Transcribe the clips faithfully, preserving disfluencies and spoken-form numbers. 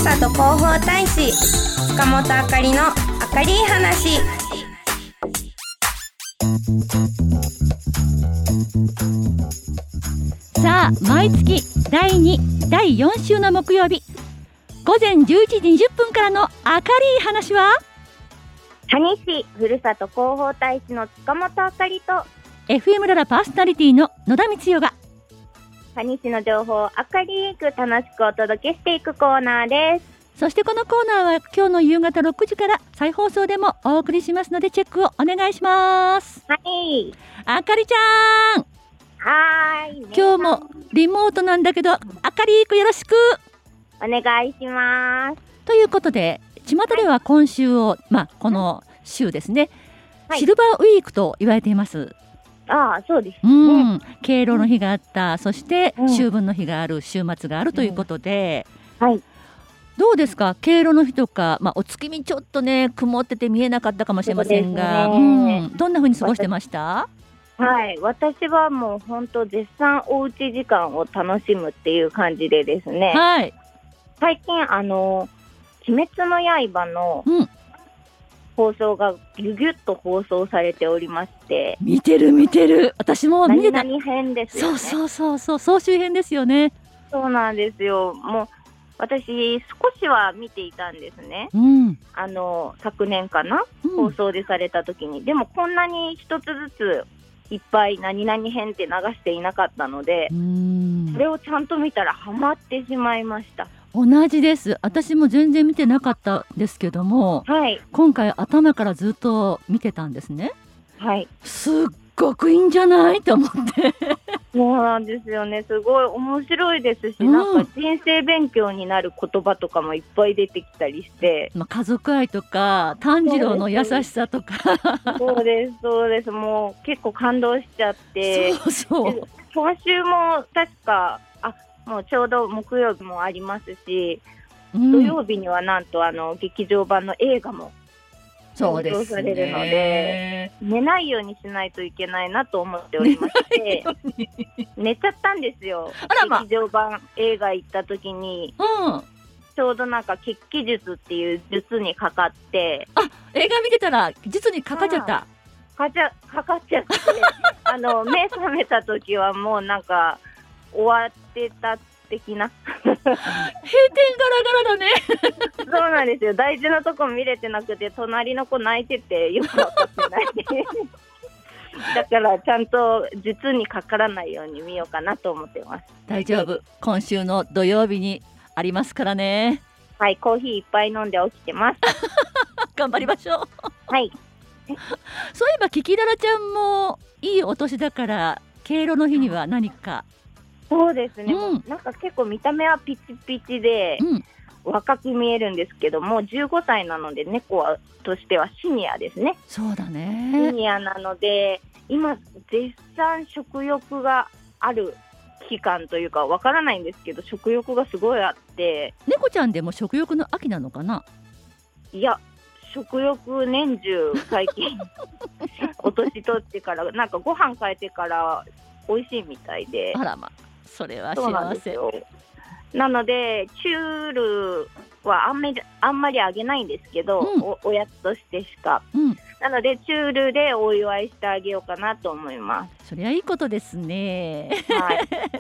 さと広報大使塚本あかりのあかりい話。 さあ、毎月だいに、だいよん週の木曜日午前じゅういちじにじゅっぷんからのあかりい話は、 蟹市ふるさと広報大使の塚本あかりとエフエム ララパーソナリティの野田光代が蟹市の情報を明るく楽しくお届けしていくコーナーです。 そしてこのコーナーは今日の夕方ろくじから再放送でもお送りしますのでチェックをお願いします。 はい、 あかりちゃん、 はーい、 今日もリモートなんだけどあかりくよろしくお願いします。 ということで、巷では今週を、まあこの週ですね、はい、シルバーウィークと言われています。 ああ、そうですね、 うん、敬老の日があった、そして秋分の日がある、週末があるということで、 うん、はい、 どうですか、敬老の日とか、まあ、お月見ちょっとね曇ってて見えなかったかもしれませんが、う、ね、うん、どんな風に過ごしてました？ はい、私はもう本当絶賛おうち時間を楽しむっていう感じでですね、 はい、 最近あの鬼滅の刃の、うん、放送がギュギュッと放送されておりまして、 見てる見てる、私も見てた。 何々編ですよね。 そうそうそうそう、総集編ですよね。 そうなんですよ。もう私少しは見ていたんですね、 うん、 あの昨年かな、 うん、 放送でされた時に。でもこんなに一つずついっぱい何々編って流していなかったので、うん、それをちゃんと見たらハマってしまいました。 同じです。私も全然見てなかったですけども、 はい、 今回頭からずっと見てたんですね。 はい、 すっごくいいんじゃないと思ってそうなんですよね。すごい面白いですし、うん、なんか人生勉強になる言葉とかもいっぱい出てきたりして、 まあ、家族愛とか炭治郎の優しさとかそうですそうです。もう結構感動しちゃって、 そうそう、 今週も確かあもうちょうど木曜日もありますし、うん、土曜日にはなんとあの劇場版の映画も放送されるので、寝ないようにしないといけないなと思っておりまして寝ちゃったんですよ。 あら、ま、 劇場版映画行った時に、うん、ちょうどなんか血気術っていう術にかかって、 あ、映画見てたら術にかかっちゃった。 かちゃかかっちゃってあの目覚めた時はもうなんか終わってた的な閉店ガラガラだねそうなんですよ。大事なとこ見れてなくて、隣の子泣いててよく分かってないだからちゃんと術にかからないように見ようかなと思ってます。 大丈夫、今週の土曜日にありますからね。 はい、コーヒーいっぱい飲んで起きてます頑張りましょうはいそういえばキキララちゃんもいいお年だから敬老の日には何か。 そうですね、 うん、 なんか結構見た目はピチピチで、うん、若く見えるんですけども、じゅうごさいなので猫はとしてはシニアですね。 そうだね、 シニアなので今絶賛食欲がある期間というかわからないんですけど、食欲がすごいあって。 猫ちゃんでも食欲の秋なのかな。 いや、食欲年中最近お年取ってからなんかご飯変えてから美味しいみたいで。 あらま、それは幸せ。 なのでチュールはあんまり、あんまりあげないんですけど、うん、お, おやつとしてしか、うん、なのでチュールでお祝いしてあげようかなと思います。 それはいいことですね、 はい、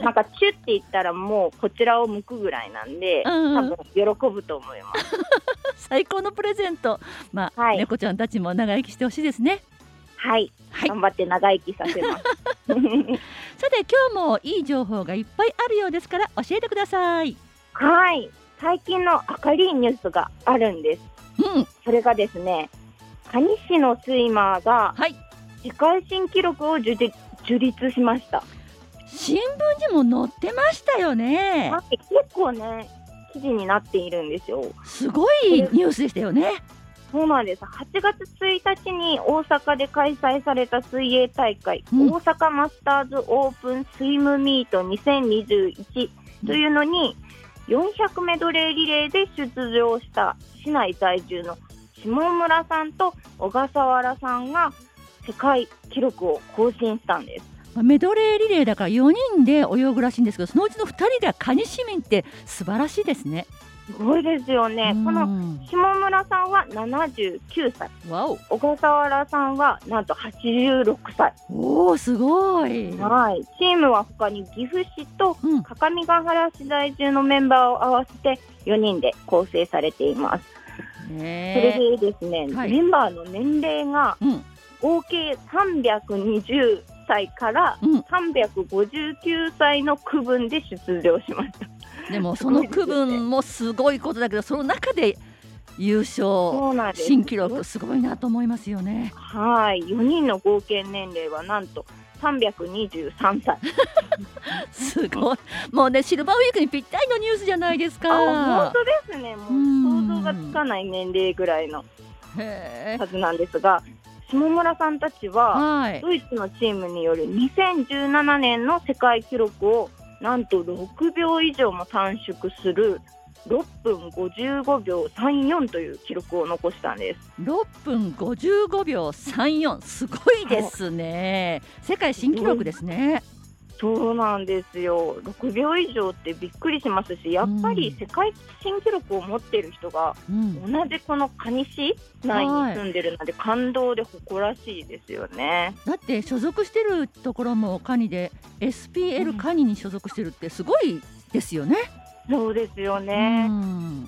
なんかチュって言ったらもうこちらを向くぐらいなんで、うん、多分喜ぶと思います最高のプレゼント、まあ、はい、猫ちゃんたちも長生きしてほしいですね。 はい、はい、頑張って長生きさせますさて今日もいい情報がいっぱいあるようですから教えてください。 はい、最近の明るいニュースがあるんです、うん、それがですね、蟹市のスイマーが世界新記録を樹立しました。 新聞にも載ってましたよね。 はい、結構ね記事になっているんですよ。 すごいニュースでしたよね。 そうなんです。はちがつついたちに大阪で開催された水泳大会、うん、大阪マスターズオープンスイムミートにせんにじゅういちというのによんひゃくメドレーリレーで出場した市内在住の下村さんと小笠原さんが世界記録を更新したんです。 メドレーリレーだからよにんで泳ぐらしいんですけど、そのうちのふたりが蟹市民って素晴らしいですね。 すごいですよね。この下村さんはななじゅうきゅうさい、 わお、 小笠原さんはなんとはちじゅうろくさい。 おー、すごい。 はい、チームは他に岐阜市と各務原市在住のメンバーを合わせてよにんで構成されています。 ね、 それでですね、 はい、 メンバーの年齢が合計さんびゃくにじゅっさいからさんびゃくごじゅうきゅうさいの区分で出場しました。 でもその区分もすごいことだけど、その中で優勝新記録すごいなと思いますよね。 はい、よにんの合計年齢はなんとさんびゃくにじゅうさんさいすごい、もうねシルバーウィークにぴったりのニュースじゃないですか。 本当ですね。もう想像がつかない年齢ぐらいのはずなんですが、下村さんたちは、はい、ドイツのチームによるにせんじゅうななねんの世界記録をなんとろくびょう以上も短縮するろっぷんごじゅうごびょうさんじゅうよんという記録を残したんです。 ろっぷんごじゅうごびょうさんじゅうよん、すごいですね。世界新記録ですね。 そうなんですよ。ろくびょう以上ってびっくりしますし、やっぱり世界新記録を持っている人が同じこの蟹市内に住んでるので感動で誇らしいですよね。 だって所属してるところもカニで エスピーエル カニに所属してるってすごいですよね。 うん、そうですよね。うん、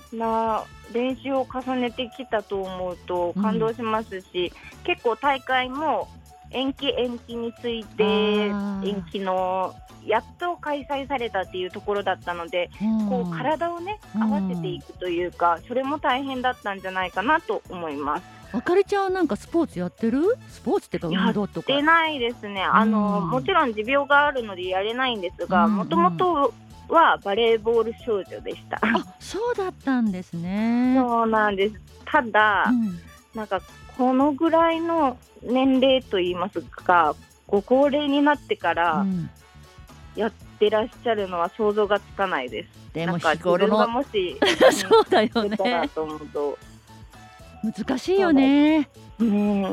な練習を重ねてきたと思うと感動しますし、うん、結構大会も延期延期について延期のやっと開催されたっていうところだったので、うん、こう体をね合わせていくというか、それも大変だったんじゃないかなと思います。 あかりちゃんはなんかスポーツやってる？スポーツってか運動とか？ やってないですね。あの、うん、もちろん持病があるのでやれないんですが、もともとはバレーボール少女でした。 あ、そうだったんですね。 そうなんです。ただ、うん、なんかこのぐらいの年齢といいますか、ご高齢になってからやってらっしゃるのは想像がつかないです。 でも日頃のもしそうだよね。 と思うと難しいよね。 うん、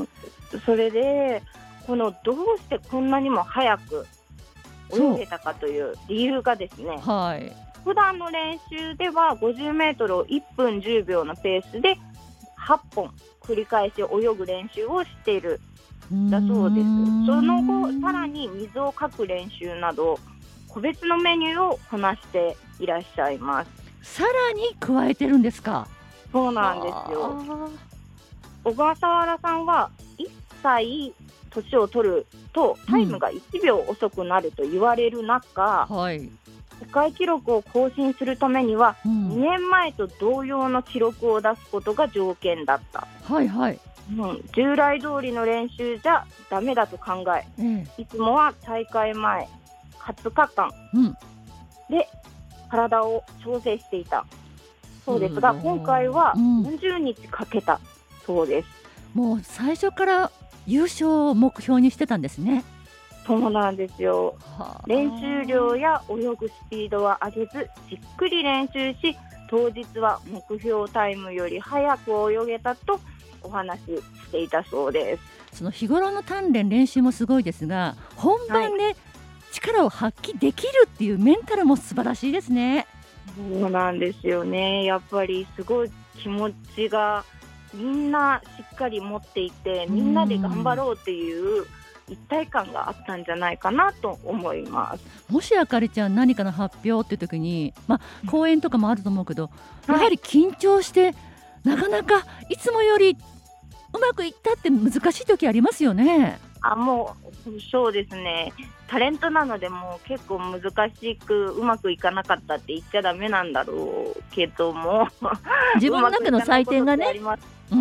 それでこのどうしてこんなにも早く泳げたかという理由がですね、 はい、 普段の練習ではごじゅうメートルをいっぷんじゅうびょうのペースではっぽん繰り返し泳ぐ練習をしているだそうです。その後さらに水をかく練習など個別のメニューをこなしていらっしゃいます。 さらに加えてるんですか？ そうなんですよ。小笠原さんはいっさい年を取るとタイムがいちびょう遅くなると言われる中、 うん、はい、 世界記録を更新するためには、うん、にねんまえと同様の記録を出すことが条件だった。 はいはい、 うん、従来通りの練習じゃダメだと考え、うん、いつもは大会前はつかかんで体を調整していたそうですが、うん、今回はよんじゅうにちかけたそうです。 うん、もう最初から優勝を目標にしてたんですね。 そうなんですよ。練習量や泳ぐスピードは上げずじっくり練習し、当日は目標タイムより早く泳げたとお話ししていたそうです。 その日頃の鍛錬練習もすごいですが、本番で力を発揮できるっていうメンタルも素晴らしいですね。 そうなんですよね。やっぱりすごい気持ちがみんなしっかり持っていて、みんなで頑張ろうっていう一体感があったんじゃないかなと思います。 もしあかりちゃん何かの発表っていう時に、まあ、講演とかもあると思うけど、やはり緊張してなかなかいつもよりうまくいったって難しい時ありますよね。 あ、もうそうですね。タレントなのでもう結構難しくうまくいかなかったって言っちゃダメなんだろうけども自分の中の採点がね、うん、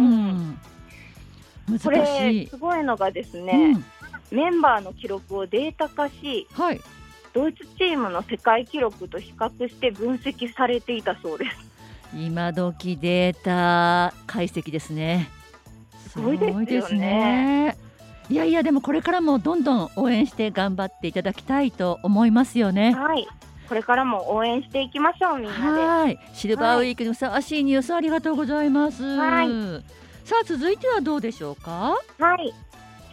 難しい。 これすごいのがですね、うん、メンバーの記録をデータ化し、はい、ドイツチームの世界記録と比較して分析されていたそうです。 今時データ解析ですね。 すごいですよね。 いやいや、でもこれからもどんどん応援して頑張っていただきたいと思いますよね。 はい、これからも応援していきましょう、みんなで。 はい、シルバーウィークにふさわしいニュースありがとうございます。はい、さあ続いてはどうでしょうか。 はい、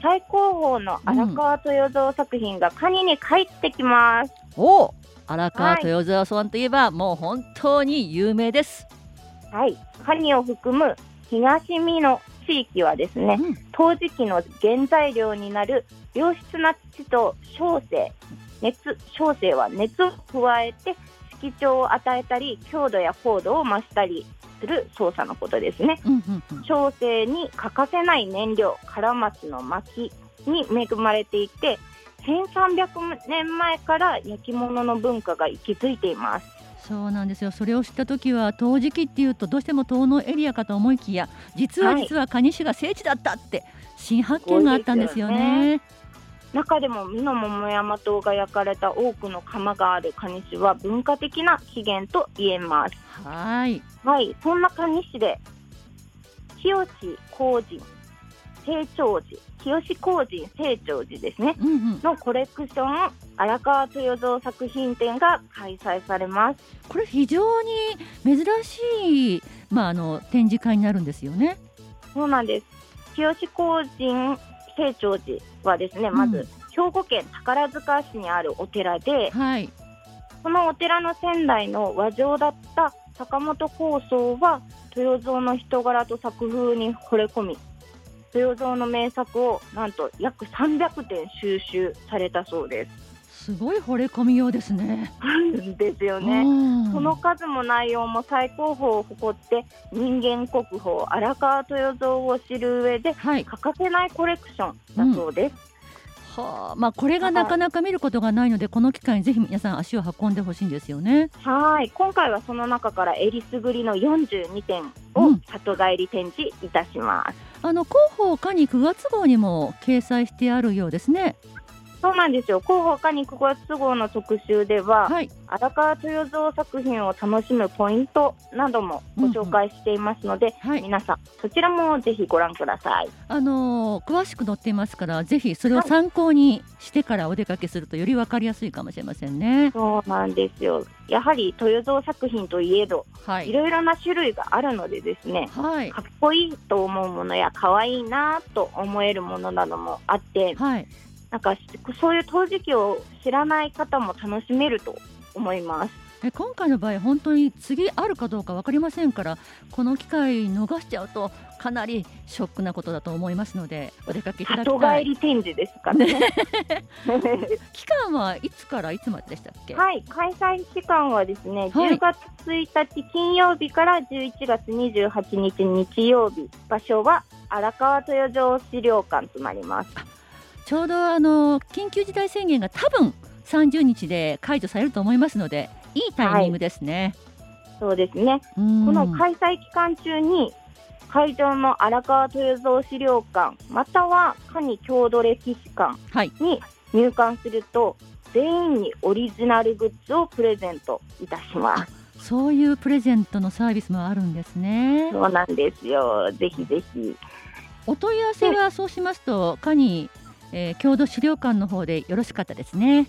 最高峰の荒川豊蔵作品がカニに帰ってきます。 うん、お荒川豊蔵さんといえば、はい、もう本当に有名です。 はい、カニを含む東美濃地域はですね、うん、陶磁器の原材料になる良質な土と焼成、熱焼成は熱を加えて色調を与えたり強度や高度を増したりする操作のことですね。 うんうんうん、 焼成に欠かせない燃料カラマツの薪に恵まれていて、せんさんびゃくねんまえから焼き物の文化が息づいています。 そうなんですよ。それを知った時は陶磁器っていうとどうしても遠野エリアかと思いきや、実は実は蟹市が聖地だったって新発見があったんですよね。 中でも美濃桃山島が焼かれた多くの窯がある蟹市は文化的な起源と言えます。 はい、 はい、そんな蟹市で清志工人清張寺清志工人清張寺ですね、 うんうん、 のコレクション荒川豊蔵作品展が開催されます。 これ非常に珍しい、まあ、あの展示会になるんですよね。 そうなんです。清志工人清張寺はですね、まず、うん、兵庫県宝塚市にあるお寺で、 はい、 このお寺の先代の和尚だった坂本高僧は豊蔵の人柄と作風に惚れ込み、豊蔵の名作をなんと約さんびゃくてん収集されたそうです。 すごい惚れ込みようですね。 ですよね。その数も内容も最高峰を誇って人間国宝荒川豊蔵を知る上で欠かせないコレクションだそうです。 うん、はあ、まあ、これがなかなか見ることがないので、この機会にぜひ皆さん足を運んでほしいんですよね。 はい、今回はその中からえりすぐりのよんじゅうにてんを里帰り展示いたします。 うん、あの広報課にくがつ号にも掲載してあるようですね。 そうなんですよ。広報課にくがつ号の特集では、はい、荒川豊蔵作品を楽しむポイントなどもご紹介していますので、うんうん、はい、皆さんそちらもぜひご覧ください。 あのー、詳しく載っていますから、ぜひそれを参考にしてからお出かけするとより分かりやすいかもしれませんね。 そうなんですよ。やはり豊蔵作品といえど、はい、いろいろな種類があるのでですね、はい、かっこいいと思うものやかわいいなと思えるものなどもあって、はい、なんかそういう陶磁器を知らない方も楽しめると思います。 え今回の場合本当に次あるかどうか分かりませんから、この機会逃しちゃうとかなりショックなことだと思いますので、お出かけいただきたい。 里帰り展示ですからね。 期間はいつからいつまででしたっけ？ はい、開催期間はですね、はい、じゅうがつついたち金曜日からじゅういちがつにじゅうはちにち日曜日、場所は荒川豊蔵資料館となります。 ちょうどあの緊急事態宣言が多分さんじゅうにちで解除されると思いますので、いいタイミングですね。 はい、そうですね。この開催期間中に会場の荒川豊蔵資料館または蟹郷土歴史館に入館すると、はい、全員にオリジナルグッズをプレゼントいたします。 そういうプレゼントのサービスもあるんですね。 そうなんですよ。ぜひぜひ。 お問い合わせはそうしますと蟹えー、郷土資料館の方でよろしかったですね。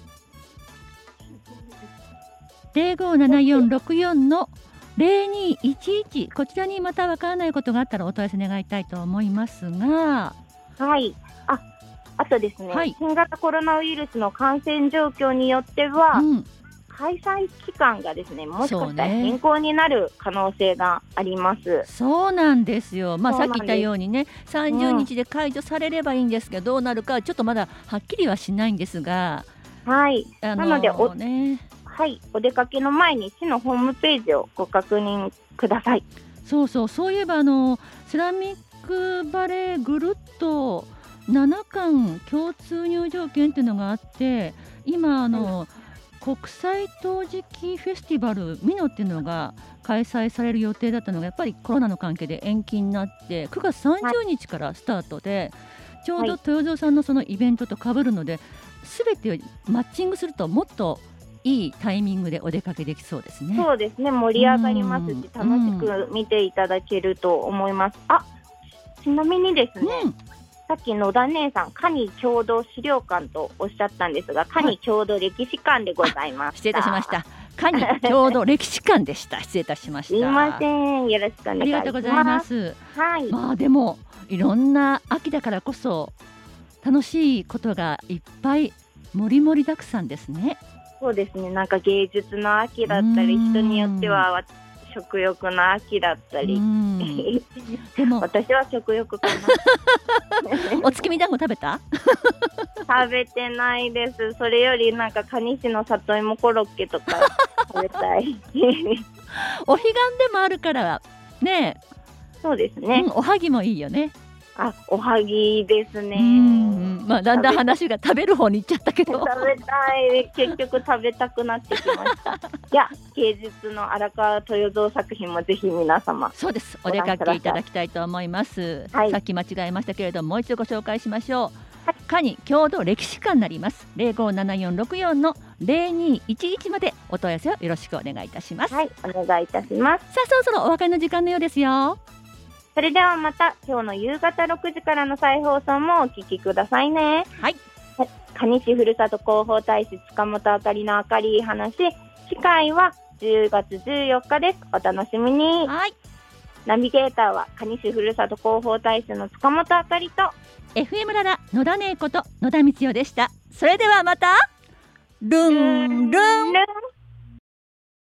ゼロごーななよんろくよんのゼロにいちいち、こちらにまたわからないことがあったらお問い合わせ願いたいと思いますが、 はい、あ、あとですね、はい、新型コロナウイルスの感染状況によっては、うん、開催期間がですね、もしかしたら変更になる可能性があります。 そうなんですよ。まあ、さっき言ったようにね、さんじゅうにちで解除されればいいんですけど、うん、どうなるかちょっとまだはっきりはしないんですが、 はい、 あのー、 なのでお、ね、はい、お出かけの前に市のホームページをご確認ください。 そうそう、そういえばあのセラミックバレーぐるっとななかん共通入場券っていうのがあって、今あの、うん国際陶磁器フェスティバル美濃っていうのが開催される予定だったのがやっぱりコロナの関係で延期になってくがつさんじゅうにちからスタートで、はい、ちょうど豊蔵さんのそのイベントと被るので、全てマッチングするともっといいタイミングでお出かけできそうですね。 そうですね、盛り上がりますし楽しく見ていただけると思います。あ、ちなみにですね、うん、さっき野田姉さん蟹郷土資料館とおっしゃったんですが、蟹郷土歴史館でございました。 失礼いたしました。蟹郷土歴史館でした。失礼いたしました。 すいません、よろしくお願いします。ありがとうございます。 はい、 まあでもいろんな秋だからこそ楽しいことがいっぱいもりもりだくさんですね。 そうですね、なんか芸術の秋だったり、人によっては食欲の秋だったり。 でも私は食欲かな。 お月見団子食べた？ 食べてないです。それよりなんか蟹市の里芋コロッケとか食べたい。 お彼岸でもあるからね。 そうですね、 うん、おはぎもいいよね。 あ、おはぎですね。 うん、まあ、だんだん話が食べる方に行っちゃったけど食べたい。結局食べたくなってきましたいや、芸術の荒川豊造作品もぜひ皆様そうです、お出かけいただきたいと思います、はい、さっき間違えましたけれども、もう一度ご紹介しましょう。カニ郷土歴史館になります。ゼロごななよんろくよんのゼロにいちいちまでお問い合わせをよろしくお願いいたします。 はい、お願いいたします。 さあ、そろそろお別れの時間のようですよ。 それではまた今日の夕方ろくじからの再放送もお聞きくださいね。 はい。 蟹市ふるさと広報大使塚本あかりのあかり話、次回はじゅうがつじゅうよっかです。お楽しみに。 はい。 ナビゲーターは蟹市ふるさと広報大使の塚本あかりとエフエム ララ野田姉子と野田光代でした。それではまたルンルン。